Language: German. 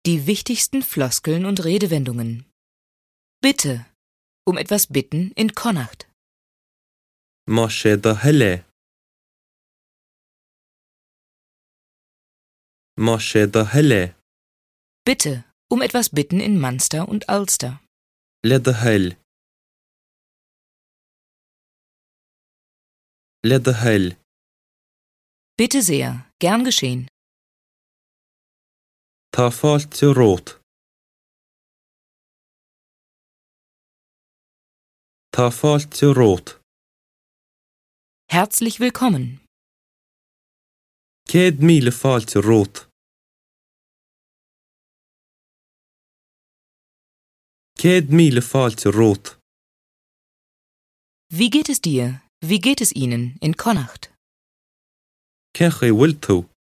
Die wichtigsten Floskeln und Redewendungen. Bitte. Um etwas bitten in Connacht. Masche da helle. Masche da helle. Bitte. Um etwas bitten in Munster und Ulster. Leda hell. Leda hell. Bitte sehr. Gern geschehen. Ta falt til rot. Ta falt til rot. Herzlich willkommen. Ked mile falt til rot. Ked mile falt til rot. Wie geht es dir? Wie geht es Ihnen in Connacht? Kenche wiltu.